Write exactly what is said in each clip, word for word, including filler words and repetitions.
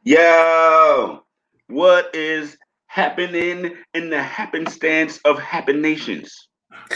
Yo, what is happening in the happenstance of happen nations?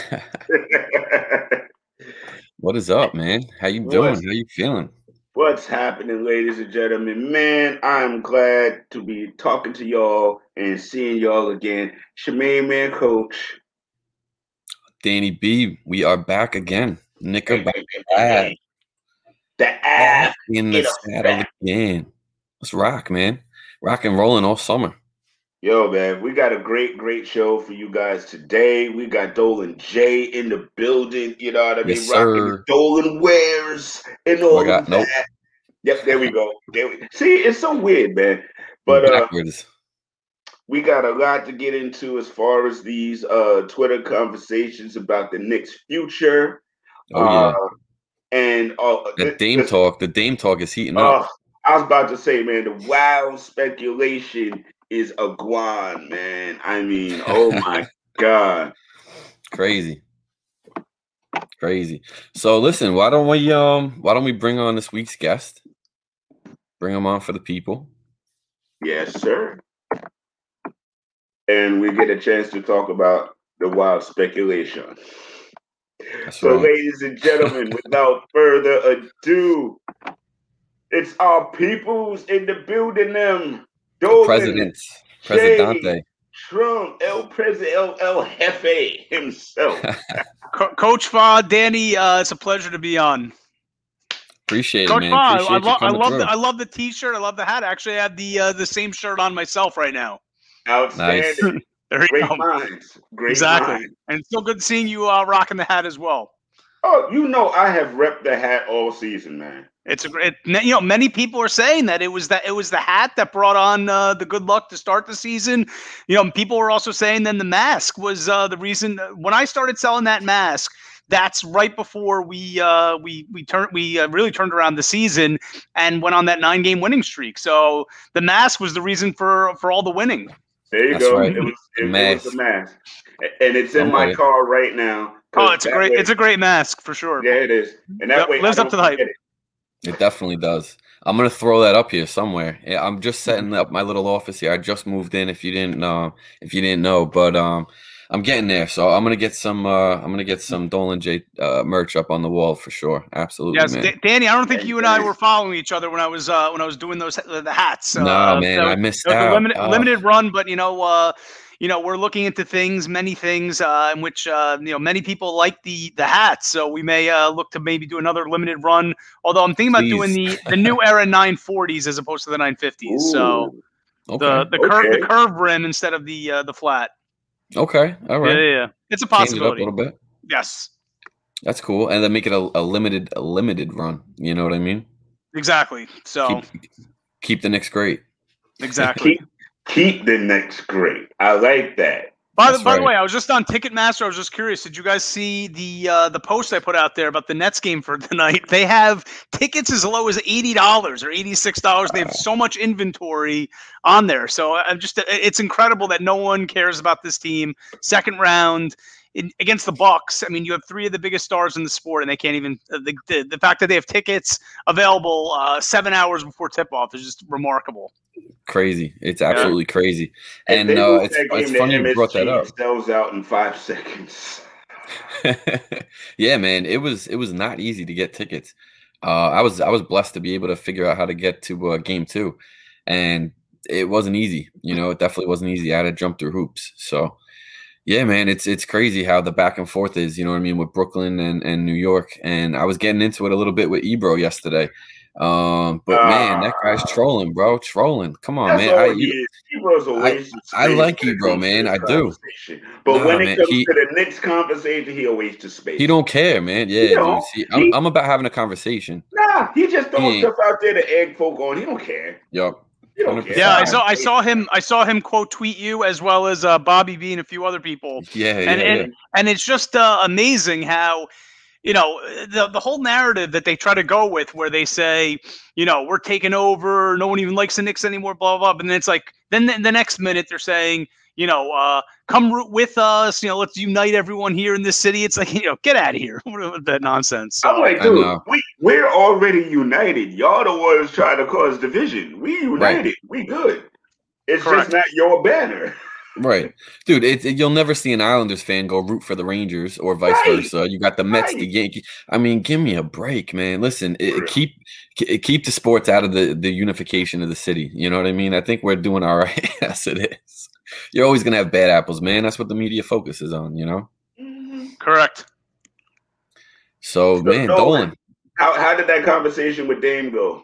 What is up, man? How you doing? what's How you feeling? what's happening, ladies and gentlemen? Man, I'm glad to be talking to y'all and seeing y'all again. Shemaine Man Coach. Danny B, we are back again. Hey, Knickerbocker hey, hey, hey, Ad, hey. The back ass in the in saddle effect. again. Let's rock, man. Rock and rolling all summer. Yo, man, we got a great, great show for you guys today. We got Dolan J in the building, you know what I Yes, mean? Rocking the sir. Dolan wares and Oh, I all of got nope. that. Yep, there we go. There we see. It's so weird, man. But uh, Backwards. we got a lot to get into as far as these uh Twitter conversations about the Knicks' future. Oh Uh, yeah. and uh, That th- Dame this, talk. The Dame talk is heating up. uh, I was about to say, man, the wild speculation is a guan, man. I mean, oh my god. Crazy. Crazy. So listen, why don't we um why don't we bring on this week's guest? Bring him on for the people. Yes, sir. And we get a chance to talk about the wild speculation. That's So, right. ladies and gentlemen, without further ado, it's our peoples in the building. Them The Dolan, president. Jay, Presidente. Trump, El Presidente, El, El Jefe himself. Co- Coach Fa, Danny, uh, it's a pleasure to be on. Appreciate it, Coach man. Fa, I, Appreciate you love, I coming love through. the, I love the T-shirt. I love the hat. Actually, I have the uh, the same shirt on myself right now. Outstanding. Nice. There you Great go. minds. Great Exactly, minds. and it's still good seeing you uh, rocking the hat as well. Oh, you know I have repped the hat all season, man. It's a great. You know, many people are saying that it was that it was the hat that brought on uh, the good luck to start the season. You know, people were also saying then the mask was uh, the reason. When I started selling that mask, that's right before we uh, we we turned we uh, really turned around the season and went on that nine game winning streak. So the mask was the reason for for all the winning. There you That's go. right. It was The it, it was the mask. mask, and it's in I'm my with it. car right now. Oh, it's a that great way, it's a great mask for sure. yeah, it is, and that Yep, way lives I up don't to the hype. forget it. It definitely does. I'm gonna throw that up here somewhere. Yeah, I'm just setting up my little office here. I just moved in. If you didn't know, if you didn't know, but um, I'm getting there. So I'm gonna get some. Uh, I'm gonna get some Dolan J uh, merch up on the wall for sure. Absolutely, Yes, man. D- Danny. I don't think Hey, you and I man. were following each other when I was uh, when I was doing those uh, the hats. No, Uh, man, that I was, missed that was a out. limited Oh, limited run, but you know, uh, you know, we're looking into things, many things, uh, in which uh, you know many people like the the hats. So we may uh, look to maybe do another limited run. Although I'm thinking about doing please. the the new era nine forties as opposed to the nine fifties. So Ooh, Okay. the the curve the okay. curve rim instead of the uh, the flat. Okay. All Yeah, right. yeah, yeah. It's a Change it up a possibility. little bit. Yes, That's cool, and then make it a, a limited, a limited run. You know what I mean? exactly. So Keep keep the Knicks great. exactly. Keep keep the next great. I like that. By the, That's by the right. way, I was just on Ticketmaster. I was just curious. Did you guys see the uh, the post I put out there about the Nets game for tonight? They have tickets as low as eighty dollars or eighty six dollars. They have so much inventory on there. So I'm just it's incredible that no one cares about this team. Second round in, against the Bucks. I mean, you have three of the biggest stars in the sport, and they can't even the the, the fact that they have tickets available uh, seven hours before tip off is just remarkable. Crazy. It's Yeah. absolutely crazy. If And they uh, lose it's that it's game to funny you brought that M S G, up. it sells out in five seconds. Yeah, man, it was it was not easy to get tickets. Uh, I was I was blessed to be able to figure out how to get to uh, game two, and it wasn't easy. You know, it definitely wasn't easy. I had to jump through hoops. So yeah, man, it's it's crazy how the back and forth is. You know what I mean with Brooklyn and, and New York, and I was getting into it a little bit with Ebro yesterday. Um, but man, that guy's Uh, trolling, bro, trolling. Come on, that's man. I all he you is. Ebro's a I waste of I space like when it Ebro, comes to man. this I do. conversation. But Nah, when it man, comes he to the next conversation, he a waste of space. he don't care, man. He Yeah, don't. dude. See, I'm He I'm about having a conversation. nah. He just He throwing ain't. stuff out there to egg folk on. He don't care. Yup. He don't Hundred care. Yeah, percent, I man. saw I saw him I saw him quote tweet you as well as uh, Bobby B and a few other people, Yeah, and yeah, and yeah. and it's just uh, amazing how you know the the whole narrative that they try to go with, where they say you know we're taking over, no one even likes the Knicks anymore, blah blah blah, and then it's like then the, the next minute they're saying you know, uh, come root with us. You know, let's unite everyone here in this city. It's like, you know, get out of here with that nonsense. So, I'm like, dude, we, we're already united. Y'all the ones trying to cause division. We united. Right. We good. It's Correct. Just not your banner. Right, dude. It, it, you'll never see an Islanders fan go root for the Rangers or vice right. versa. You got the Mets, right. the Yankees. I mean, give me a break, man. Listen, it, it keep it, keep the sports out of the, the unification of the city. You know what I mean? I think we're doing all right as it is. You're always gonna have bad apples, man. That's what the media focuses on. You know. Mm-hmm. Correct. So, so man, Dolan. How how did that conversation with Dame go?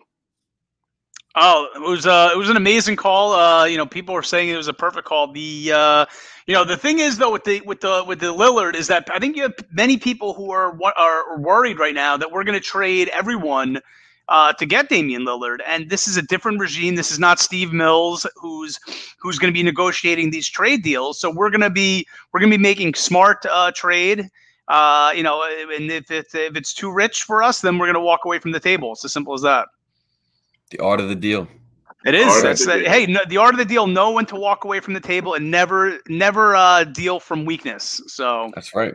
Oh, it was uh, it was an amazing call. Uh, you know, people were saying it was a perfect call. The uh, you know, the thing is though with the with the with the Lillard is that I think you have many people who are are worried right now that we're going to trade everyone uh, to get Damian Lillard, and this is a different regime. This is not Steve Mills who's who's going to be negotiating these trade deals. So we're going to be we're going to be making smart uh, trade. Uh, you know, and if it's if it's too rich for us, then we're going to walk away from the table. It's as simple as that. The art of the deal. It is. That's the, hey, no, the art of the deal. Know when to walk away from the table and never, never uh, deal from weakness. So that's right.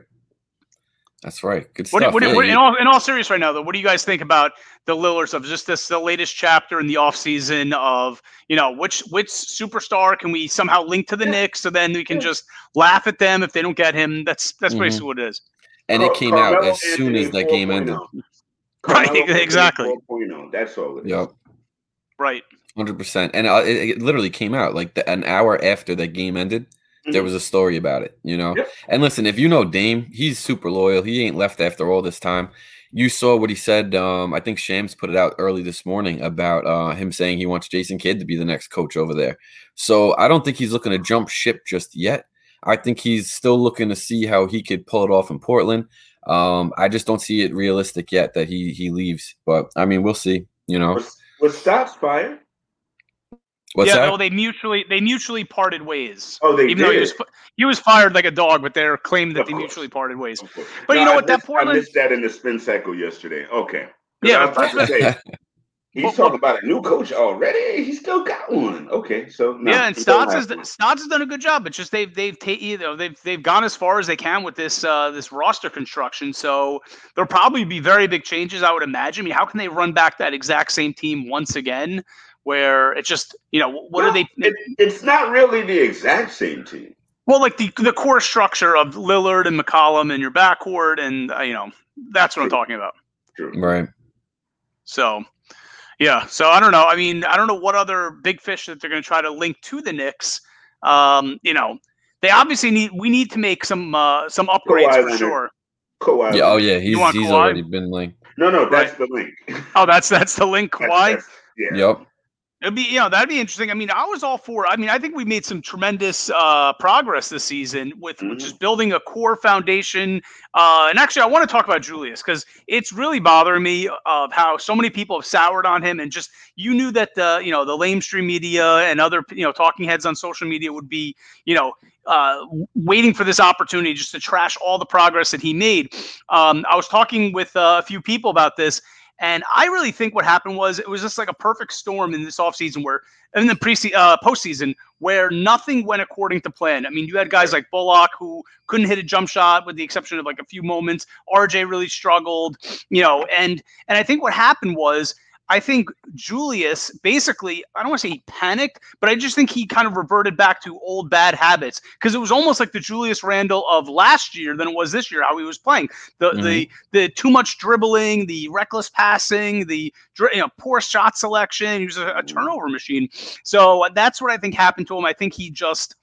That's right. Good what, stuff. What, yeah, what, you, in all, in all seriousness, right now, though, what do you guys think about the Lillards of just this the latest chapter in the offseason of you know which which superstar can we somehow link to the Knicks so then we can just laugh at them if they don't get him? That's that's mm-hmm. basically what it is. And it came Carmelo out as soon as that game ended. Right. Exactly. That's all it is. Yep. Right. one hundred percent. And uh, it, it literally came out like the, an hour after that game ended. Mm-hmm. There was a story about it, you know? Yep. And listen, if you know Dame, he's super loyal. He ain't left after all this time. You saw what he said. Um, I think Shams put it out early this morning about uh, him saying he wants Jason Kidd to be the next coach over there. So I don't think he's looking to jump ship just yet. I think he's still looking to see how he could pull it off in Portland. Um, I just don't see it realistic yet that he he leaves. But, I mean, we'll see, you know? Was, was Stotts fired? What's yeah, that? well, they mutually they mutually parted ways. Oh, they even did. Though he was he was fired like a dog, but they're claimed that of they course. mutually parted ways. no, But you know I what? Missed, That Portland. I missed that in the spin cycle yesterday. Okay. Yeah, I was about to say, he's well, talking about a new coach already. He still got one. Okay, so no, yeah, and Stotts has Stotts has done a good job. But just they've they've ta- you know they've they've gone as far as they can with this uh, this roster construction. So there'll probably be very big changes, I would imagine. I mean, how can they run back that exact same team once again? Where it's just, you know, what well, are they? It, it's not really the exact same team. Well, like the the core structure of Lillard and McCollum and your backcourt, and uh, you know, that's what True. I'm talking about. True. Right. So, yeah. So I don't know. I mean, I don't know what other big fish that they're going to try to link to the Knicks. Um, you know, they obviously need. We need to make some uh, some upgrades Kawhi for sure. Kawhi. Yeah. Oh yeah. He's he's Kawhi? already been linked. No, no, that's right. the link. Oh, that's that's the link. Kawhi. That's, that's, yeah. Yep. It'd be, you know, that'd be interesting. I mean, I was all for. I mean, I think we made some tremendous uh, progress this season with, mm-hmm. with just building a core foundation. Uh, and actually, I want to talk about Julius because it's really bothering me of how so many people have soured on him, and just you knew that the you know the lamestream media and other you know talking heads on social media would be you know. Uh, waiting for this opportunity just to trash all the progress that he made. Um, I was talking with uh, a few people about this. And I really think what happened was it was just like a perfect storm in this offseason where in the pre uh, postseason where nothing went according to plan. I mean, you had guys like Bullock who couldn't hit a jump shot with the exception of like a few moments. R J really struggled, you know, and and I think what happened was I think Julius basically, I don't want to say he panicked, but I just think he kind of reverted back to old bad habits because it was almost like the Julius Randle of last year than it was this year, how he was playing. The mm-hmm. the the too much dribbling, the reckless passing, the you know, poor shot selection. He was a, a turnover machine. So that's what I think happened to him. I think he just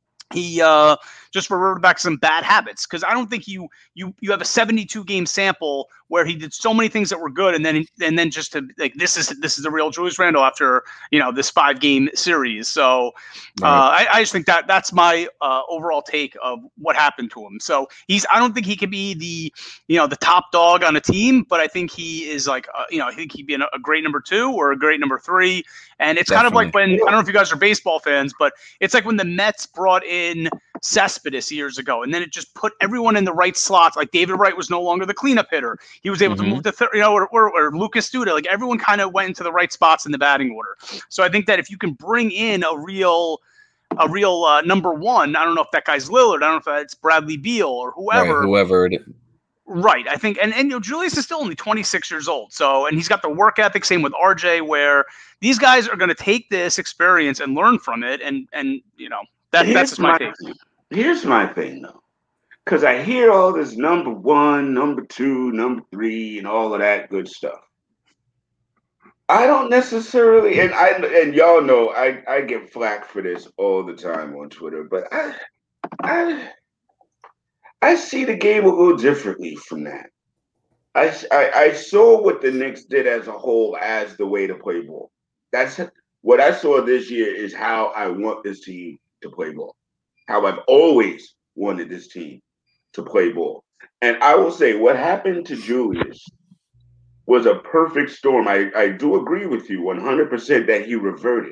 he uh, just reverted back to some bad habits because I don't think you you you have a seventy-two game sample where he did so many things that were good and then and then just to like this is this is the real Julius Randle after you know this five game series. So uh, right. I, I just think that that's my uh, overall take of what happened to him. So he's I don't think he could be the you know the top dog on a team, but I think he is like uh, you know I think he'd be a great number two or a great number three. And it's Definitely. kind of like when I don't know if you guys are baseball fans, but it's like when the Mets brought in Cespedes years ago, and then it just put everyone in the right slots. Like David Wright was no longer the cleanup hitter; he was able mm-hmm. to move to third, you know, or, or, or Lucas Duda. Like everyone kind of went into the right spots in the batting order. So I think that if you can bring in a real, a real uh, number one. I don't know if that guy's Lillard. I don't know if that's Bradley Beal or whoever. Right, whoever it is. Right. I think, and, and you know, Julius is still only twenty-six years old. So, and he's got the work ethic, same with R J, where these guys are going to take this experience and learn from it. And, and you know, that, that's just my, my take. Here's my thing, though. Because I hear all this number one, number two, number three, and all of that good stuff. I don't necessarily, and I and y'all know I, I get flack for this all the time on Twitter, but I I I see the game a little differently from that. I, I, I saw what the Knicks did as a whole as the way to play ball. That's what I saw this year is how I want this team to play ball. How I've always wanted this team to play ball. And I will say what happened to Julius was a perfect storm. I, I do agree with you one hundred percent that he reverted.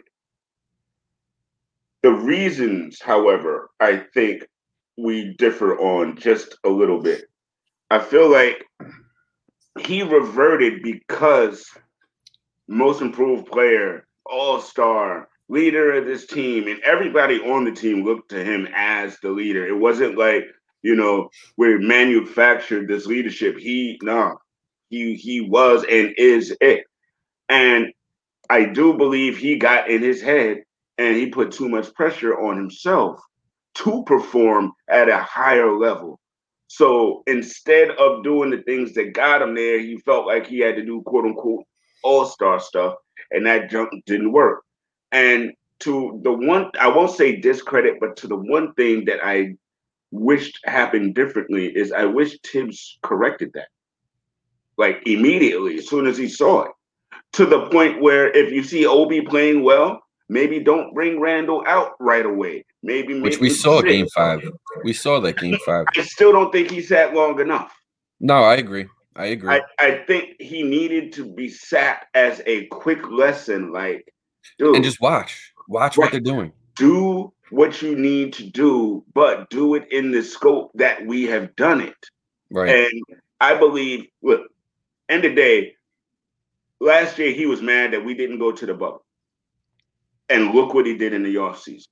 The reasons, however, I think we differ on just a little bit. I feel like he reverted because most improved player, all-star, leader of this team, and everybody on the team looked to him as the leader. It wasn't like, you know, we manufactured this leadership. He, no, he, he was and is it. And I do believe he got in his head and he put too much pressure on himself to perform at a higher level. So instead of doing the things that got him there, he felt like he had to do quote unquote all-star stuff, and that jump didn't work. And to the one, I won't say discredit, but to the one thing that I wished happened differently is I wish Tibbs corrected that. Like immediately, as soon as he saw it. To the point where if you see Obi playing well, maybe don't bring Randall out right away. Maybe, maybe which we saw game five. We saw that game five. I still don't think he sat long enough. No, I agree. I agree. I, I think he needed to be sat as a quick lesson, like, dude. And just watch. Watch right. what they're doing. Do what you need to do, but do it in the scope that we have done it. Right. And I believe, look, end of the day, last year he was mad that we didn't go to the bubble. And look what he did in the offseason.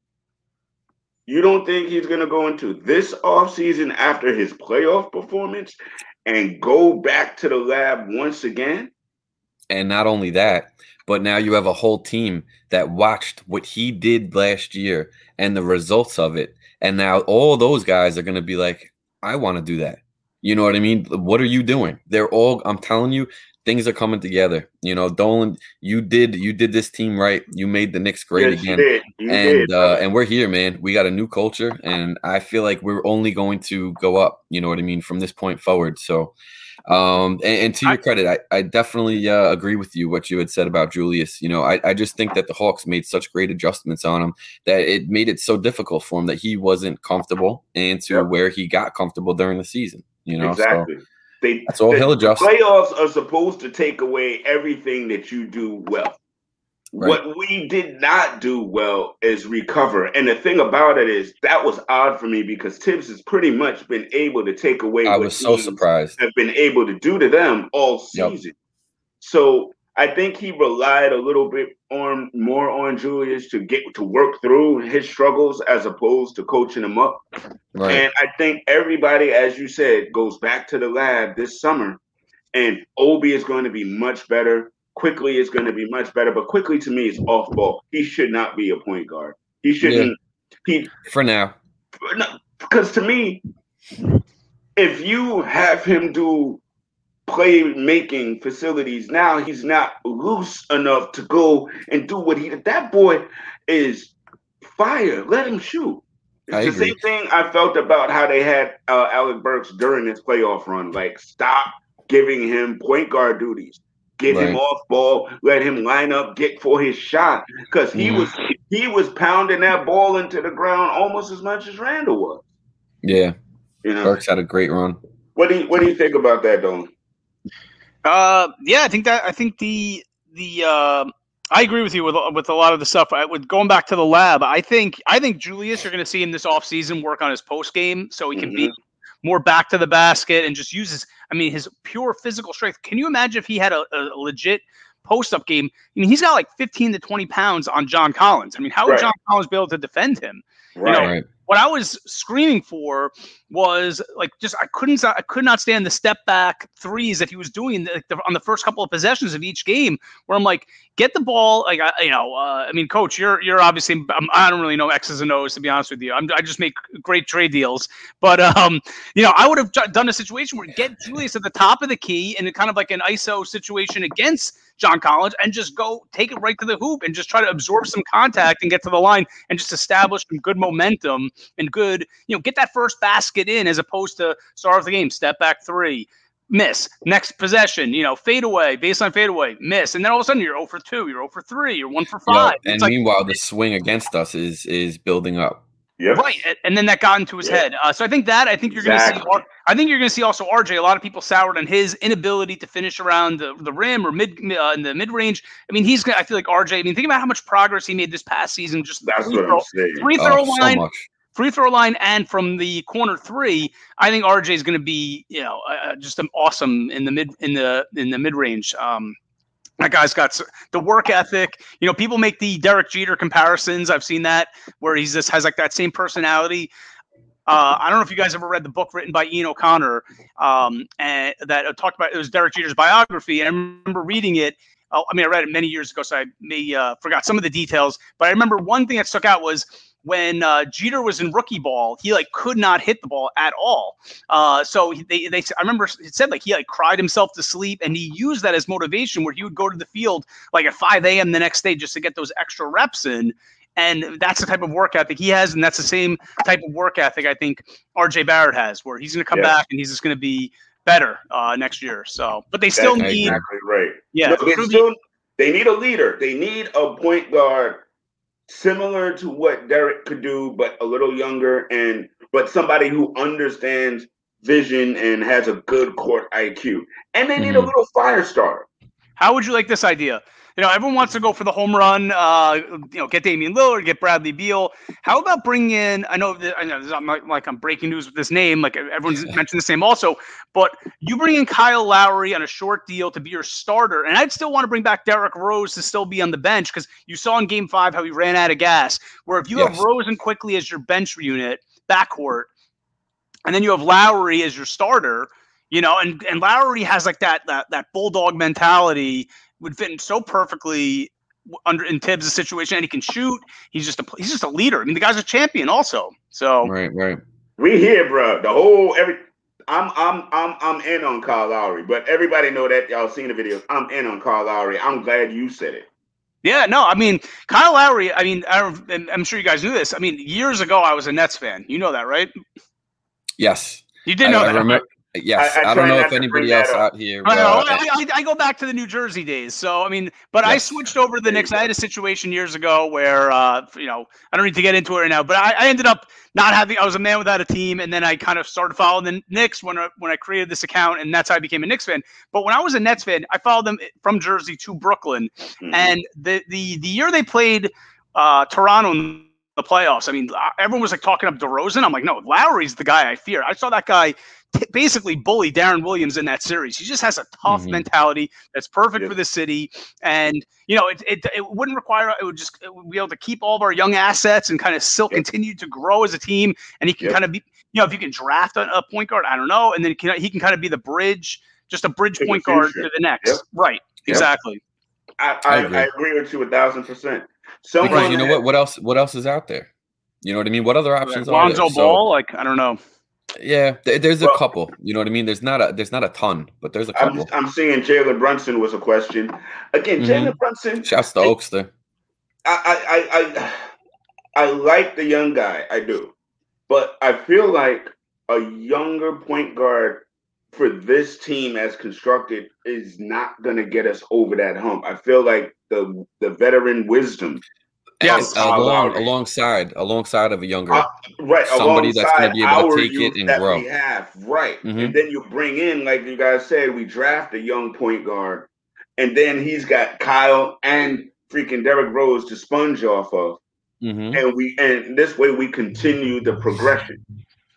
You don't think he's going to go into this offseason after his playoff performance and go back to the lab once again? And not only that, but now you have a whole team that watched what he did last year and the results of it. And now all those guys are going to be like, I want to do that. You know what I mean? What are you doing? They're all, I'm telling you, things are coming together. You know, Dolan, you did you did this team right. You made the Knicks great yes, again. You did. You and did. Uh, and we're here, man. We got a new culture, and I feel like we're only going to go up. You know what I mean? From this point forward. So, um, and, and to your I, credit, I, I definitely uh, agree with you what you had said about Julius. You know, I, I just think that the Hawks made such great adjustments on him that it made it so difficult for him that he wasn't comfortable and to yep. where he got comfortable during the season. You know, exactly. So, They, That's all the, he'll adjust. The playoffs are supposed to take away everything that you do well. Right. What we did not do well is recover. And the thing about it is that was odd for me because Tibbs has pretty much been able to take away I what was so surprised. have been able to do to them all season. Yep. So I think he relied a little bit on more on Julius to get to work through his struggles as opposed to coaching him up. Right. And I think everybody, as you said, goes back to the lab this summer, and Obi is going to be much better. Quickly is going to be much better, but Quickly to me is off ball. He should not be a point guard. He shouldn't. Yeah. He for now, because to me, if you have him do playmaking facilities now, he's not loose enough to go and do what he did. That boy is fire. Let him shoot. It's I the agree. same thing I felt about how they had uh, Alec Burks during this playoff run. Like, stop giving him point guard duties. Get right. him off ball. Let him line up. Get for his shot because he mm. was he was pounding that ball into the ground almost as much as Randall was. Yeah, you know, Burks had a great run. What do you What do you think about that, Don? Uh, yeah, I think that I think the the uh, I agree with you with with a lot of the stuff. I, with going back to the lab, I think I think Julius, you're going to see him this offseason work on his post game so he can mm-hmm. be more back to the basket and just uses. I mean, his pure physical strength. Can you imagine if he had a, a legit post-up game. I mean, he's got like fifteen to twenty pounds on John Collins. I mean, how would Right. John Collins be able to defend him? Right. You know, Right. what I was screaming for was like just I couldn't I could not stand the step back threes that he was doing like the, on the first couple of possessions of each game. Where I'm like, get the ball, like I, you know, uh, I mean, Coach, you're you're obviously um, I don't really know X's and O's to be honest with you. I'm, I just make great trade deals, but um, you know, I would have done a situation where get Julius at the top of the key in a kind of like an I S O situation against John Collins and just go take it right to the hoop and just try to absorb some contact and get to the line and just establish some good momentum and good, you know, get that first basket in as opposed to start off the game, step back three, miss, next possession, you know, fade away, baseline fade away, miss. And then all of a sudden you're zero for two, you're zero for three, you're one for five. Yep. And like, meanwhile, the swing against us is is building up. Yep. Right, and then that got into his Yeah. head. Uh, so I think that I think you're Exactly. going to see. I think you're going to see also R J. A lot of people soured on his inability to finish around the, the rim or mid uh, in the mid range. I mean, he's. Gonna, I feel like R J. I mean, think about how much progress he made this past season. Just That's free what throw, I'm saying. free throw Oh, so line, much. free throw line, and from the corner three. I think R J is going to be, you know, uh, just an awesome in the mid in the in the mid range. Um, That guy's got the work ethic. You know, people make the Derek Jeter comparisons. I've seen that where he's just has like that same personality. Uh, I don't know if you guys ever read the book written by Ian O'Connor um, and that talked about it was Derek Jeter's biography. And I remember reading it. Uh, I mean, I read it many years ago, so I may uh, forgot some of the details. But I remember one thing that stuck out was when uh, Jeter was in rookie ball, he like could not hit the ball at all. Uh, so he, they, they, I remember it said like he like cried himself to sleep, and he used that as motivation where he would go to the field like at five a.m. the next day just to get those extra reps in. And that's the type of work ethic he has, and that's the same type of work ethic I think R J Barrett has, where he's going to come Yeah. back and he's just going to be better uh, next year. So, but they still That's need, exactly right. yeah, No, they Ruby- still they need a leader. They need a point guard similar to what Derek could do, but a little younger, and but somebody who understands vision and has a good court I Q. And they need a Mhm. little fire starter. How would you like this idea? You know, everyone wants to go for the home run. Uh, you know, get Damian Lillard, get Bradley Beal. How about bringing in? I know, that, I know, I'm not like I'm breaking news with this name. Like everyone's mentioned this name also, but you bring in Kyle Lowry on a short deal to be your starter, and I'd still want to bring back Derrick Rose to still be on the bench because you saw in Game Five how he ran out of gas. Where if you have Yes. Rose and Quickly as your bench unit, backcourt, and then you have Lowry as your starter. You know, and, and Lowry has like that that that bulldog mentality, would fit in so perfectly under in Tibbs' situation, and he can shoot. He's just a he's just a leader. I mean, the guy's a champion also. So Right, right. We here, bro. The whole every I'm I'm I'm I'm in on Kyle Lowry, but everybody know that y'all seen the videos. I'm in on Kyle Lowry. I'm glad you said it. yeah, no, I mean Kyle Lowry. I mean, I don't, I'm sure you guys knew this. I mean, years ago I was a Nets fan. You know that, right? Yes. You didn't I, know I that. remember. Yes, I- I I, try don't know not if to anybody bring else that up. out here. I, know, uh, I, I, I go back to the New Jersey days. So, I mean, but I Yes. switched over to the There you Knicks. I go. had a situation years ago where, uh, you know, I don't need to get into it right now, but I, I ended up not having, I was a man without a team. And then I kind of started following the Knicks when I, when I created this account, and that's how I became a Knicks fan. But when I was a Nets fan, I followed them from Jersey to Brooklyn. Mhm. And the, the, the year they played uh, Toronto in the playoffs, I mean, everyone was like talking up DeRozan. I'm like, no, Lowry's the guy I fear. I saw that guy t- basically bully Darren Williams in that series. He just has a tough Mhm. mentality that's perfect Yeah. for the city. And, you know, it, it, it wouldn't require, it would just it would be able to keep all of our young assets and kind of still Yep. continue to grow as a team. And he can Yep. kind of be, you know, if you can draft a, a point guard, I don't know. And then he can, he can kind of be the bridge, just a bridge To the point guard future. to the next. Yep. Right. Yep. Exactly. I, I I, agree. I agree with you a thousand percent. Someone because you know that- what? What else? What else is out there? You know what I mean? What other options are Lonzo there? So, Ball, like, I don't know. yeah, th- there's a Well- couple. You know what I mean? There's not a there's not a ton, but there's a I'm, couple. I'm seeing Jalen Brunson was a question. Again, Mhm. Jalen Brunson, Shouts to Oakster. I, I, I, I, I like the young guy, I do, but I feel like a younger point guard for this team as constructed is not going to get us over that hump. I feel like the the veteran wisdom, Yes. of Kyle along Lowry, alongside alongside of a younger. Uh, right, somebody that's gonna alongside be able to our take it youth and that grow. we have, right? Mhm. And then you bring in, like you guys said, we draft a young point guard, and then he's got Kyle and freaking Derrick Rose to sponge off of. hmm And we and this way we continue the progression.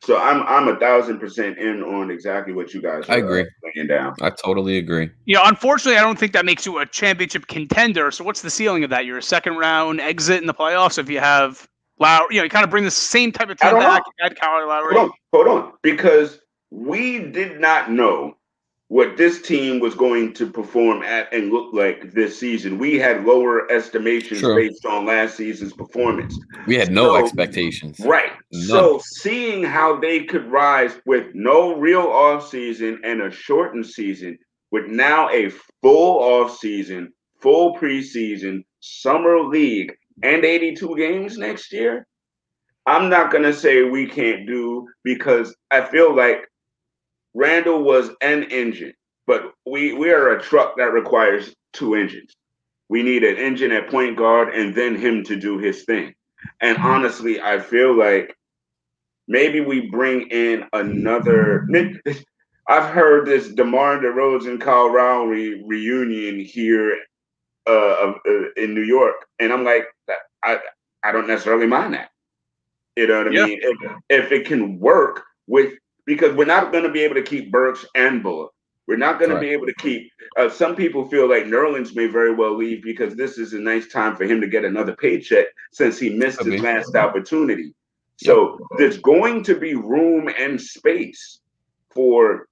So I'm I'm a thousand percent in on exactly what you guys are I agree. uh, laying down. I totally agree. You know, unfortunately, I don't think that makes you a championship contender. So what's the ceiling of that? You're a second round exit in the playoffs if you have Lowry. You know, you kind of bring the same type of I team don't back. know. You had Kyle Lowry. Hold on, hold on, because we did not know what this team was going to perform at and look like this season. We had lower estimations Sure. based on last season's performance. We had no So, expectations. Right. None. So seeing how they could rise with no real offseason and a shortened season, with now a full offseason, full preseason, summer league, and eighty-two games next year, I'm not going to say we can't do, because I feel like Randall was an engine, but we, we are a truck that requires two engines. We need an engine at point guard and then him to do his thing. And honestly, I feel like maybe we bring in another. I've heard this DeMar DeRozan, Kyle Lowry reunion here uh, uh, in New York, and I'm like, I I don't necessarily mind that. You know what I Yeah. mean? If, if it can work with, because we're not going to be able to keep Burks and Bullock. We're not going to be able to keep. Uh, some people feel like Nerlens may very well leave because this is a nice time for him to get another paycheck since he missed Could his be. last opportunity. So Yep. there's going to be room and space for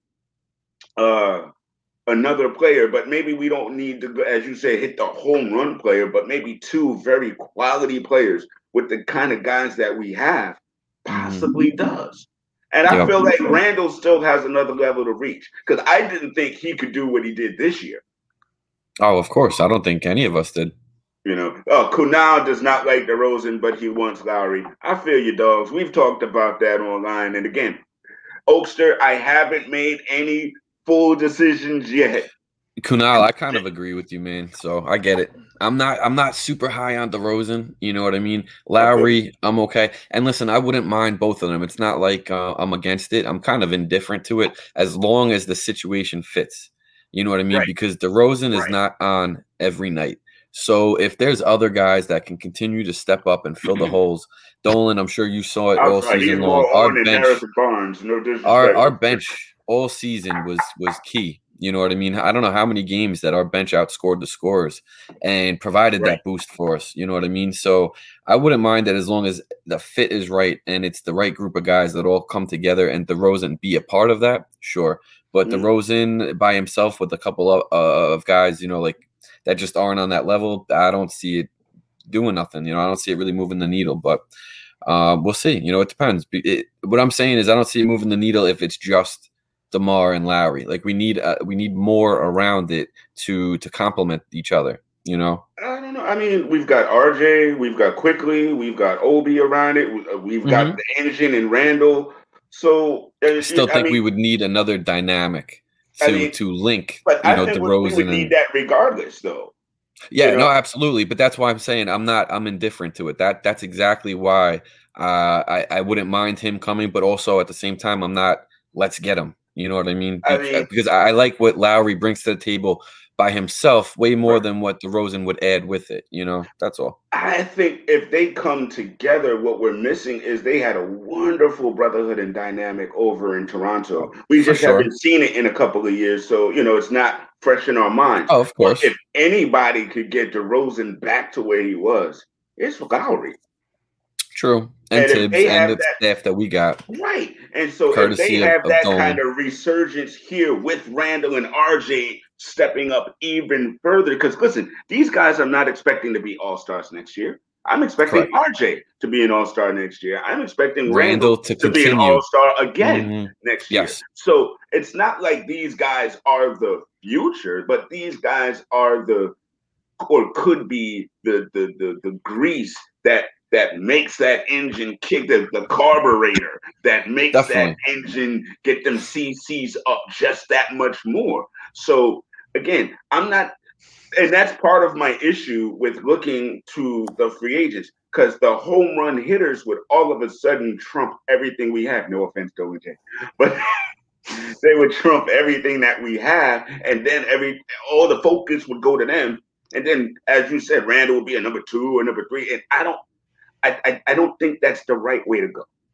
uh, another player, but maybe we don't need to, as you say, hit the home run player, but maybe two very quality players with the kind of guys that we have possibly mm-hmm. does. And I yep. feel like Randall still has another level to reach, because I didn't think he could do what he did this year. Oh, of course. I don't think any of us did. You know, oh, Kunal does not like DeRozan, but he wants Lowry. I feel you, dogs. We've talked about that online. And again, Oakster, I haven't made any full decisions yet. Kunal, I kind of agree with you, man. So I get it. I'm not I'm not super high on DeRozan. You know what I mean? Lowry, okay. I'm okay. And listen, I wouldn't mind both of them. It's not like uh, I'm against it. I'm kind of indifferent to it as long as the situation fits. You know what I mean? Right. Because DeRozan is right. not on every night. So if there's other guys that can continue to step up and fill the holes, Dolan, I'm sure you saw it all right. season He's long. Our bench, Barnes. No our, our bench all season was was key. You know what I mean? I don't know how many games that our bench outscored the scorers and provided right. that boost for us. You know what I mean? So I wouldn't mind that as long as the fit is right and it's the right group of guys that all come together and DeRozan be a part of that. Sure. But mm. DeRozan by himself with a couple of, uh, of guys, you know, like that just aren't on that level, I don't see it doing nothing. You know, I don't see it really moving the needle, but uh, we'll see. You know, it depends. It, what I'm saying is I don't see it moving the needle if it's just DeMar and Lowry. Like we need uh, we need more around it to to complement each other, you know. I don't know. I mean, we've got R J, we've got Quickly, we've got Obi around it, we've got mm-hmm. the engine and Randall. So I still I think mean, we would need another dynamic to I mean, to link, but you I know, think DeRozan. We would need and, that regardless, though. Yeah, you know? no, absolutely. But that's why I'm saying I'm not. I'm indifferent to it. That that's exactly why uh, I I wouldn't mind him coming, but also at the same time, I'm not. Let's get him. You know what I mean? Be- I mean because I like what Lowry brings to the table by himself way more right. than what DeRozan would add with it. You know, that's all. I think if they come together, what we're missing is they had a wonderful brotherhood and dynamic over in Toronto. We just sure. haven't seen it in a couple of years. So, you know, it's not fresh in our minds. Oh, of course. But if anybody could get DeRozan back to where he was, it's Lowry. True. And, and Tibbs and the that, staff that we got. Right. And so if they have of, that of kind of resurgence here with Randall and R J stepping up even further, because listen, these guys I'm not expecting to be all-stars next year. I'm expecting Correct. R J to be an all-star next year. I'm expecting Randall, Randall to, to be an all-star again mm-hmm. next year. Yes. So it's not like these guys are the future, but these guys are the, or could be the the the, the grease that that makes that engine kick, the, the carburetor that makes Definitely. that engine get them C Cs up just that much more. So again, I'm not, and that's part of my issue with looking to the free agents, because the home run hitters would all of a sudden trump everything we have. No offense to O J, but they would trump everything that we have, and then every all the focus would go to them. And then, as you said, Randall would be a number two or number three, and I don't. I, I, I don't think that's the right way to go.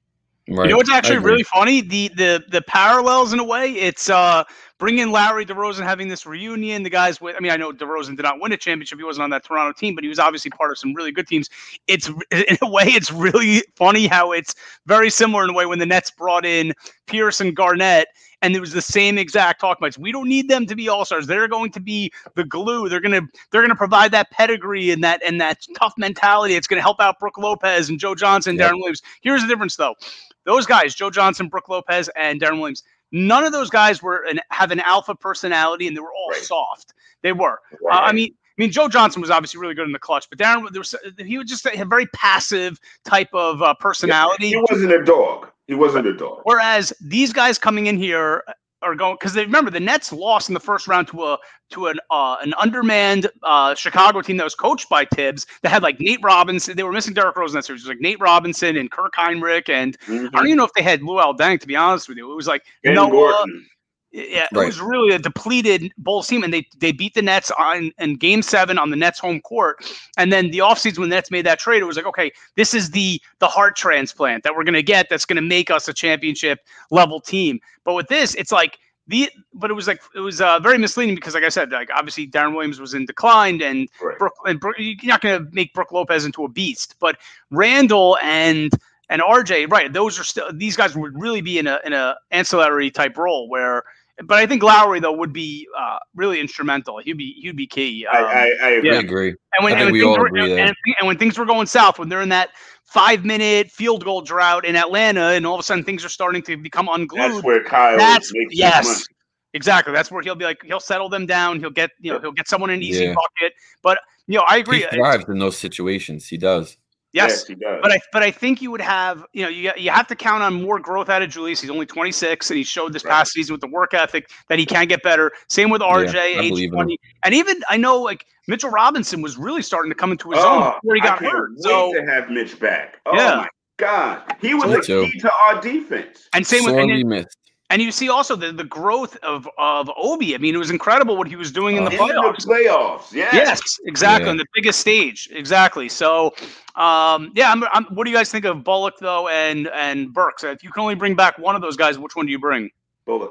Right. You know what's actually really funny? The the the parallels in a way. It's uh bringing Larry DeRozan, having this reunion. The guys with, I mean, I know DeRozan did not win a championship. He wasn't on that Toronto team, but he was obviously part of some really good teams. It's in a way, it's really funny how it's very similar in a way when the Nets brought in Pierce and Garnett. And it was the same exact talk points. We don't need them to be all-stars. They're going to be the glue. They're gonna they're gonna provide that pedigree and that and that tough mentality. It's gonna help out Brook Lopez and Joe Johnson, yep. Darren Williams. Here's the difference, though. Those guys, Joe Johnson, Brook Lopez, and Darren Williams, none of those guys were an, have an alpha personality, and they were all right. soft. They were. Right. Uh, I mean. I mean, Joe Johnson was obviously really good in the clutch, but Darren, there was, he was just a very passive type of uh, personality. He wasn't a dog. He wasn't a dog. Whereas these guys coming in here are going, because they remember the Nets lost in the first round to a to an uh, an undermanned uh, Chicago team that was coached by Tibbs that had like Nate Robinson. They were missing Derrick Rose in that series. It was like Nate Robinson and Kirk Heinrich, and mm-hmm. I don't even know if they had Luol Deng. To be honest with you, it was like Ken Noah. Gordon. Yeah, it right. was really a depleted Bulls team, and they they beat the Nets on in Game Seven on the Nets home court. And then the offseason when the Nets made that trade, it was like, okay, this is the the heart transplant that we're gonna get that's gonna make us a championship level team. But with this, it's like the but it was like it was uh, very misleading because, like I said, like obviously Darren Williams was in decline, and right. Brook, and Brook, you're not gonna make Brook Lopez into a beast, but Randall and and R J, right? Those are still these guys would really be in a in a ancillary type role where. But I think Lowry though would be uh, really instrumental. He'd be he'd be key. Um, I, I, I agree. Yeah. agree. And when, I think and we when all were, agree and, there. and, and when things were going south, when they're in that five minute field goal drought in Atlanta, and all of a sudden things are starting to become unglued. That's where Kyle that's, makes yes, his money. Exactly. That's where he'll be like he'll settle them down. He'll get you know he'll get someone an easy Yeah. bucket. But you know I agree. He thrives in those situations. He does. Yes, yes, he does. But I but I think you would have you know you you have to count on more growth out of Julius. He's only twenty-six, and he showed this Right. past season with the work ethic that he can get better. Same with R J, Yeah, I age believe in twenty, and even I know like Mitchell Robinson was really starting to come into his Oh, own before he got I can't hurt. wait So to have Mitch back. Oh Yeah. my God, he was Me a too. key to our defense. and same with and, Sorely then- missed. and you see also the, the growth of of Obi. I mean, it was incredible what he was doing in the Uh, In playoffs. the playoffs, yes. Yes, exactly Yeah. on the biggest stage, exactly. So, um, yeah, I'm, I'm, what do you guys think of Bullock though, and and Burks? If you can only bring back one of those guys, which one do you bring? Bullock.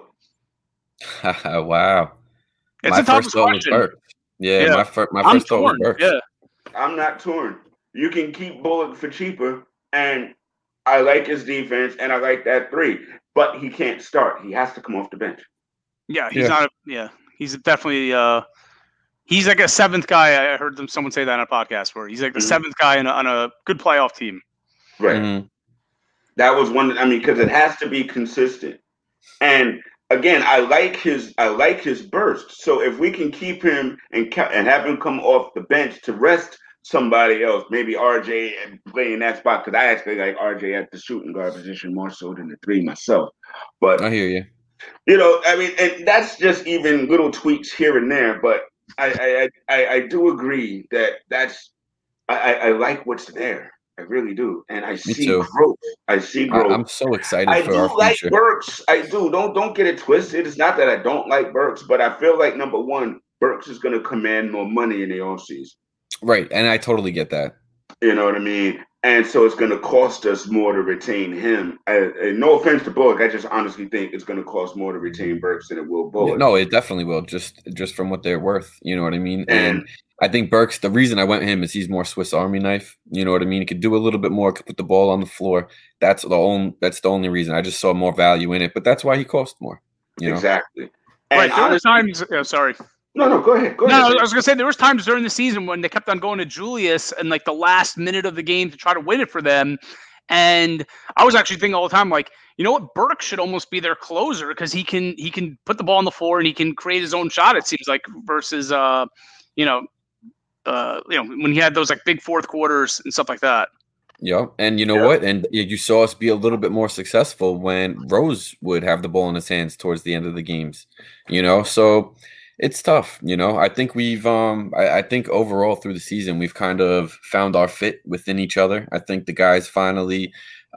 Wow. It's my a tough first thought was question. Burke. Yeah, Yeah. my, fir- my I'm first thought was torn. Burke. Yeah, I'm not torn. You can keep Bullock for cheaper, and I like his defense, and I like that three. But he can't start. He has to come off the bench. yeah, he's Yeah. not. A, yeah, he's definitely. Uh, he's like a seventh guy. I heard them someone say that on a podcast where he's like the Mhm. seventh guy on a, on a good playoff team. Right. Mhm. That was one. I mean, because it has to be consistent. And again, I like his. I like his burst. So if we can keep him and ca- and have him come off the bench to rest somebody else, maybe R J and play in that spot, because I actually like R J at the shooting guard position more so than the three myself. But I hear you. you know, I mean, and that's just even little tweaks here and there. But I, I, I, I do agree that that's. I, I, I like what's there. I really do, and I see too. growth. I see I, growth. I'm so excited I for do our like future. Burks. I do. Don't don't get it twisted. It's not that I don't like Burks, but I feel like number one, Burks is going to command more money in the offseason. Right, and I totally get that. You know what I mean? And so it's going to cost us more to retain him. I, and no offense to Bullock, I just honestly think it's going to cost more to retain Burks than it will Bullock. No, it definitely will. Just just from what they're worth. You know what I mean? And- And I think Burks, the reason I went him is he's more Swiss Army knife. You know what I mean? He could do a little bit more, could put the ball on the floor. That's the only that's the only reason. I just saw more value in it, but that's why he cost more. You know? Exactly. And Right. There were honestly, times. Oh, sorry. no, no, go ahead. Go No, ahead. I was gonna say there was times during the season when they kept on going to Julius in like the last minute of the game to try to win it for them, and I was actually thinking all the time, like, you know what, Burke should almost be their closer because he can he can put the ball on the floor and he can create his own shot. It seems like versus uh, you know, uh, you know when he had those like big fourth quarters and stuff like that. Yeah, and you know Yeah. what? And you saw us be a little bit more successful when Rose would have the ball in his hands towards the end of the games. You know, so it's tough. You know, I think we've, um, I, I think overall through the season we've kind of found our fit within each other. I think the guys finally,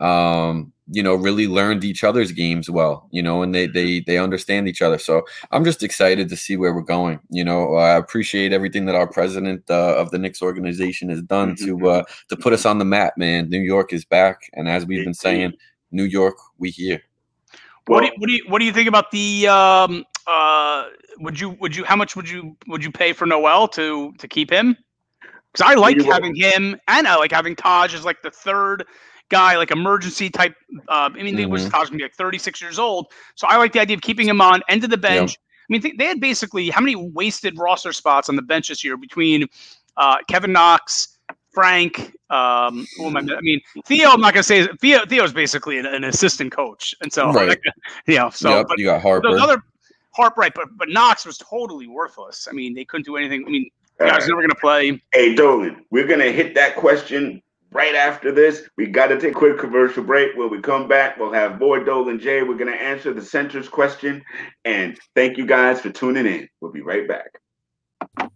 um, you know, really learned each other's games well. You know, and they they they understand each other. So I'm just excited to see where we're going. You know, I appreciate everything that our president uh, of the Knicks organization has done to uh, to put us on the map. Man, New York is back, and as we've been saying, New York, we here. What do you, what do you what do you think about the um uh would you would you how much would you would you pay for Noel to to keep him? Because I like having him, and I like having Taj as like the third guy, like emergency type. Uh, I mean, they Mhm. was Taj gonna be like thirty-six years old, so I like the idea of keeping him on end of the bench. Yep. I mean, they, they had basically how many wasted roster spots on the bench this year between uh, Kevin Knox, Frank. Um, who am I, I mean, Theo. I'm not gonna say Theo. Theo's basically an, an assistant coach, and so Right. you know, so Yep, but you got Harper. those other Harper, right? But but Knox was totally worthless. I mean, they couldn't do anything. I mean. All I right. was never going to play. Hey, Dolan, we're going to hit that question right after this. We got to take a quick commercial break. When we come back, we'll have boy Dolan J. We're going to answer the center's question. And thank you guys for tuning in. We'll be right back.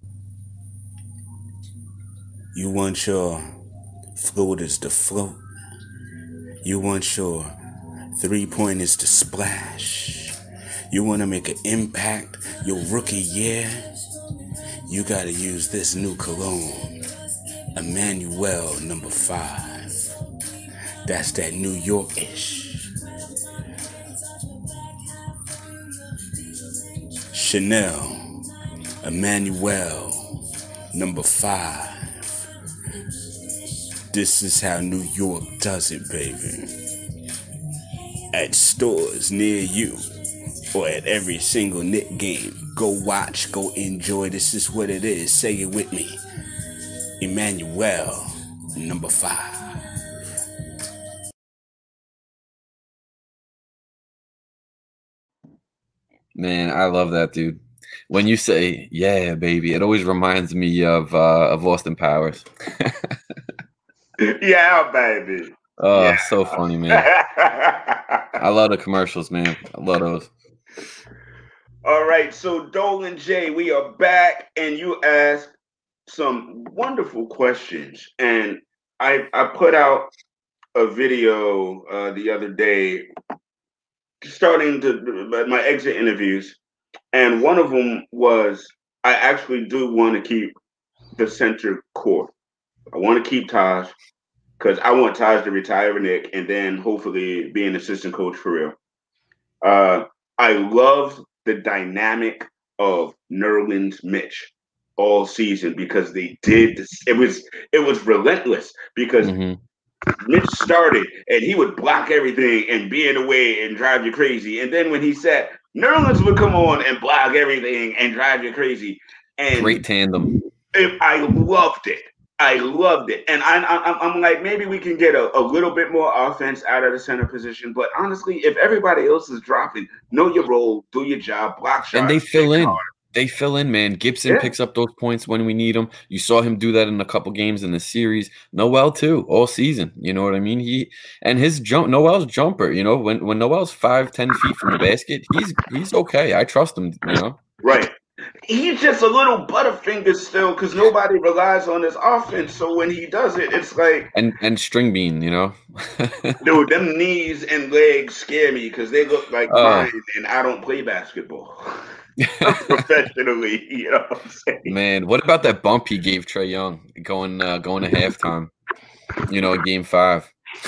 You want your floaters to float. You want your three-pointers to splash. You want to make an impact your rookie year. You gotta use this new cologne, Emmanuel number five. That's that New York-ish. Chanel, Emmanuel number five. This is how New York does it, baby. At stores near you, or at every single Knick game. Go watch, go enjoy. This is what it is. Say it with me. Emmanuel, number five. Man, I love that, dude. When you say, yeah, baby, it always reminds me of uh, of Austin Powers. Yeah, baby. Oh, Yeah. so funny, man. I love the commercials, man. I love those. All right, so Dolan J, we are back, and you asked some wonderful questions. And I I put out a video uh, the other day starting to my exit interviews, and one of them was I actually do want to keep the center core. I want to keep Taj because I want Taj to retire Nick and then hopefully be an assistant coach for real. Uh, I love the dynamic of Nerlens Mitch all season because they did this. It was it was relentless because Mhm. Mitch started and he would block everything and be in the way and drive you crazy. And then when he sat, Nerlens would come on and block everything and drive you crazy. And Great tandem. it, I loved it. I loved it. And I, I, I'm like, maybe we can get a, a little bit more offense out of the center position. But honestly, if everybody else is dropping, know your role, do your job, block shots. And they fill take in. hard. They fill in, man. Gibson Yeah. picks up those points when we need them. You saw him do that in a couple games in the series. Noel too, all season. You know what I mean? He and his jump, Noel's jumper. You know, when when Noel's five, ten feet from the basket, he's he's okay. I trust him. You know, Right. He's just a little butterfinger still because nobody relies on his offense. So when he does it, it's like, and and string bean. You know, dude, them knees and legs scare me because they look like Oh. mine, and I don't play basketball professionally. You know what I'm saying? man. What about that bump he gave Trae Young going uh, going to halftime? You know, in game five.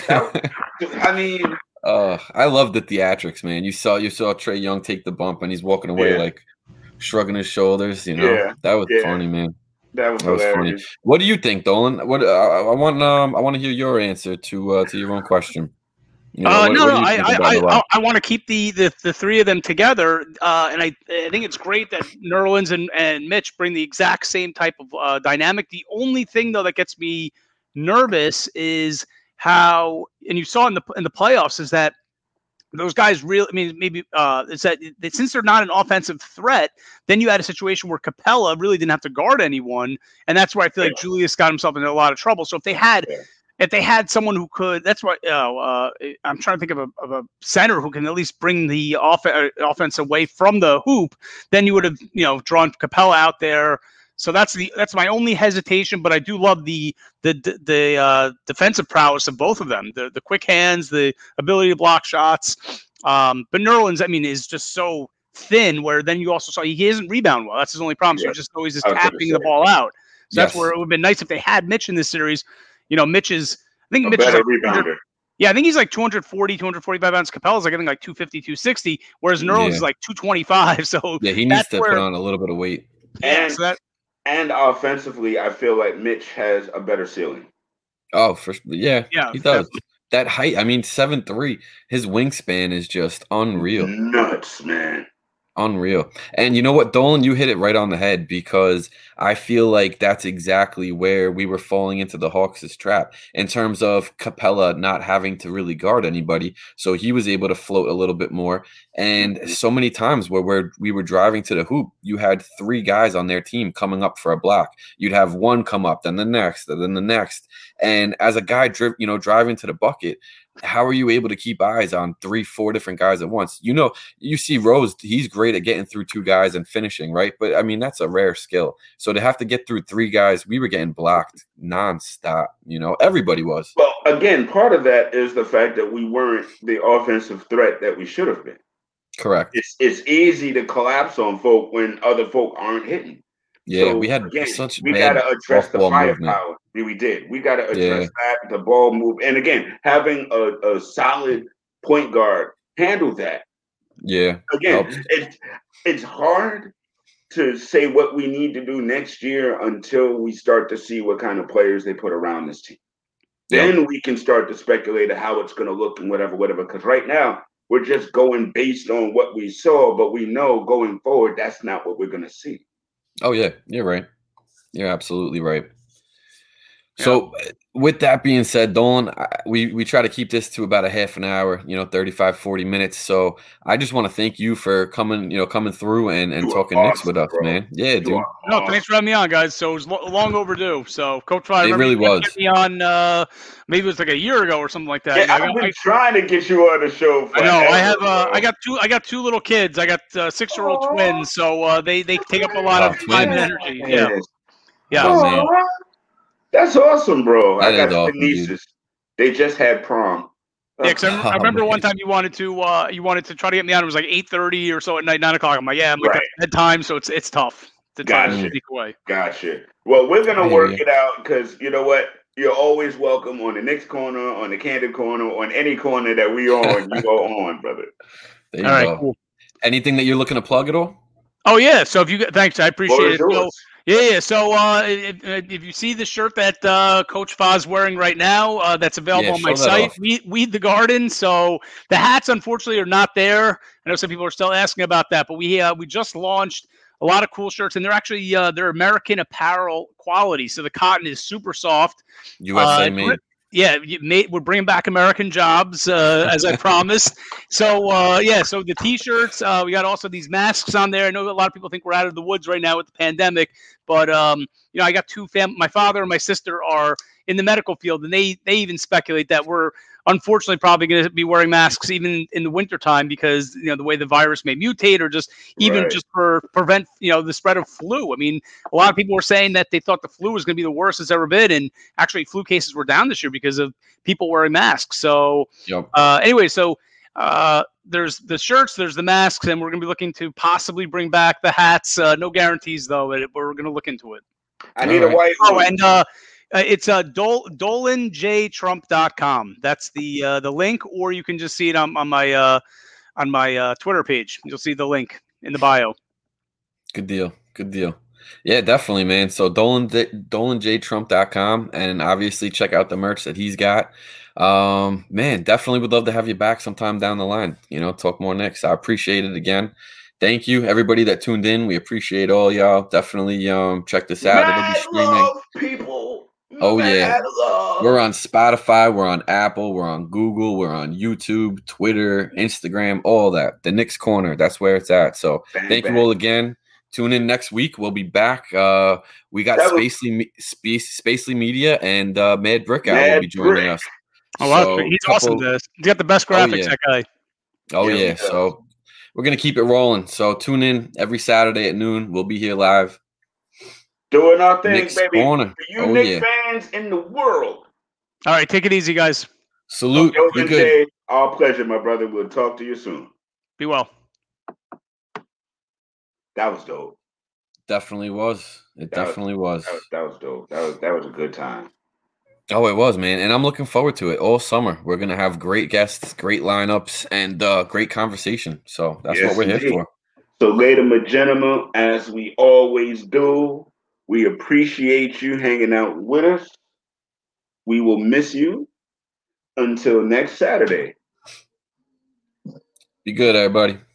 I mean, Uh, I love the theatrics, man. You saw you saw Trae Young take the bump and he's walking away Yeah. like shrugging his shoulders. You know, Yeah, that was yeah. funny, man. that was That was funny. hilarious. What do you think, Dolan? What uh, I want um I want to hear your answer to uh, to your own question. You know, Uh, what- no, what no, do you I, think I, about I, Noel? I, I want to keep the, the, the three of them together, uh, and I, I think it's great that Nerlens and, and Mitch bring the exact same type of uh, dynamic. The only thing though that gets me nervous is how, and you saw in the in the playoffs, is that those guys really, I mean, maybe uh, it's that, that since they're not an offensive threat, then you had a situation where Capella really didn't have to guard anyone, and that's where I feel like Yeah. Julius got himself into a lot of trouble. So if they had Yeah. if they had someone who could, that's why you know, uh, I'm trying to think of a, of a center who can at least bring the off- uh, offense away from the hoop. Then you would have, you know, drawn Capella out there. So that's the that's my only hesitation. But I do love the the the, the uh, defensive prowess of both of them. The the quick hands, the ability to block shots. Um, but Nerlens, I mean, is just so thin. Where then you also saw he doesn't rebound well. That's his only problem. So Yeah. he's just always just I was gonna tapping the say. ball out. So that's Yes. where it would have been nice if they had Mitch in this series. You know, Mitch is, I think A Mitch is better like under, rebounder. Yeah, I think he's like two forty, two forty-five pounds. Capella's like I think like two fifty, two sixty, whereas Nerlens Yeah. is like two twenty-five. So Yeah, he needs that's to where, put on a little bit of weight. yeah, And so that, and offensively, I feel like Mitch has a better ceiling. Oh, for yeah, Yeah, he does. definitely. That height, I mean, seven three. His wingspan is just unreal. Nuts, man. Unreal. And you know what, Dolan, you hit it right on the head because I feel like that's exactly where we were falling into the Hawks' trap in terms of Capella not having to really guard anybody. So he was able to float a little bit more. And Mhm. so many times where we're, we were driving to the hoop, you had three guys on their team coming up for a block. You'd have one come up, then the next, then the next. And as a guy, dri- you know, driving to the bucket, how are you able to keep eyes on three, four different guys at once? You know, you see Rose, he's great at getting through two guys and finishing, right? But I mean, that's a rare skill. So to have to get through three guys, we were getting blocked nonstop. You know, everybody was. Well, again, part of that is the fact that we weren't the offensive threat that we should have been. Correct. It's it's easy to collapse on folk when other folk aren't hitting. Yeah, So, we had again, such we bad got to address the off-ball firepower. movement. We, we did. We got to address Yeah. that, the ball move. And again, having a, a solid point guard handle that. Yeah. Again, helps. it's it's hard to say what we need to do next year until we start to see what kind of players they put around this team. Yep. Then we can start to speculate how it's going to look and whatever, whatever. Because right now, we're just going based on what we saw, but we know going forward, that's not what we're going to see. Oh, yeah, you're right. You're absolutely right. So with that being said, Dolan, I- we, we try to keep this to about a half an hour, you know, thirty-five, forty minutes. So I just want to thank you for coming, you know, coming through and, and You are talking Knicks awesome, with us, bro. man. Yeah, You dude. are no, awesome. thanks for having me on, guys. So it was lo- long overdue. So Coach Fry, I It remember really you tried to was. get me on, uh, maybe it was like a year ago or something like that. Yeah, You know, I, I've got, been I, trying to get you on the show I know. I forever, have. Uh, bro. I got two. I got two little kids. I got uh, six-year-old Aw. twins, so uh, they they take up a lot Oh, of time and twins. energy. Yeah, Yes. yeah. Oh, so- man. Aw. That's awesome, bro. That I got is two awesome, dude. nieces. They just had prom. Yeah, because I, rem- I Oh, remember one man. time you wanted to uh, you wanted to try to get me on. It was like eight thirty or so at night, nine o'clock. I'm like, yeah, I'm like Right. that's bedtime, so it's it's tough to try to Gotcha. sneak away. Gotcha. Well, we're I gonna hear work you. it out because you know what? You're always welcome on the Knicks corner, on the Candid corner, on any corner that we on. You go on, brother. There you All right, go. cool. Anything that you're looking to plug at all? Oh yeah, so if you get- thanks, I appreciate Floor it. is So, yours. yeah, yeah. So uh, if, if you see the shirt that uh, Coach Foz wearing right now, uh, that's available Yeah, on my show that site, off. Weed, Weed the Garden. So the hats, unfortunately, are not there. I know some people are still asking about that, but we uh, we just launched a lot of cool shirts, and they're actually uh, they're American apparel quality. So the cotton is super soft. U S A Uh, made. Yeah, you made, we're bringing back American jobs, uh, as I promised. So, uh, yeah, so the T-shirts, uh, we got also these masks on there. I know a lot of people think we're out of the woods right now with the pandemic, but, um, you know, I got two fam. My father and my sister are in the medical field, and they they even speculate that we're unfortunately probably going to be wearing masks even in the wintertime because, you know, the way the virus may mutate or just even Right. just for prevent, you know, the spread of flu. I mean, a lot of people were saying that they thought the flu was going to be the worst it's ever been, and actually flu cases were down this year because of people wearing masks. So Yep. uh, anyway, so uh, there's the shirts, there's the masks, and we're going to be looking to possibly bring back the hats. Uh, no guarantees though, but we're going to look into it. I need All a right. white Oh, one. and uh, uh, it's uh, Dol- dolan j trump dot com. That's the uh, the link, or you can just see it on, on my uh, on my uh, Twitter page. You'll see the link in the bio. Good deal. Good deal. Yeah, definitely, man. So Dolan dolan j trump dot com, and obviously check out the merch that he's got. Um, man, definitely would love to have you back sometime down the line. You know, talk more Knicks. I appreciate it again. Thank you, everybody that tuned in. We appreciate all y'all. Definitely um check this out. It'll be Mad streaming. love, people. Oh, Mad yeah. love. We're on Spotify, we're on Apple, we're on Google, we're on YouTube, Twitter, Instagram, all that. The Knicks Corner, that's where it's at. So Bang, thank bang. you all again. Tune in next week. We'll be back. Uh, we got That was- Spacely Me- Space Spacely Media and uh, Mad Brick out will Mad be joining Brick. us. Oh, wow, So, he's couple- awesome. This he's got the best graphics. yeah. That guy. Oh Yeah, yeah. we does. So we're gonna keep it rolling. So tune in every Saturday at noon. We'll be here live. Doing our thing, Knicks baby. Corner. For you Oh Knicks yeah. fans in the world. All right, take it easy, guys. Salute. Yo, Be M good. J, our pleasure, my brother. We'll talk to you soon. Be well. That was dope. Definitely was. It That was- definitely was. That was, that was dope. That was that was a good time. Oh, it was, man. And I'm looking forward to it all summer. We're going to have great guests, great lineups, and uh, great conversation. So that's Yes, what we're here indeed. for. So, ladies and gentlemen, as we always do, we appreciate you hanging out with us. We will miss you until next Saturday. Be good, everybody.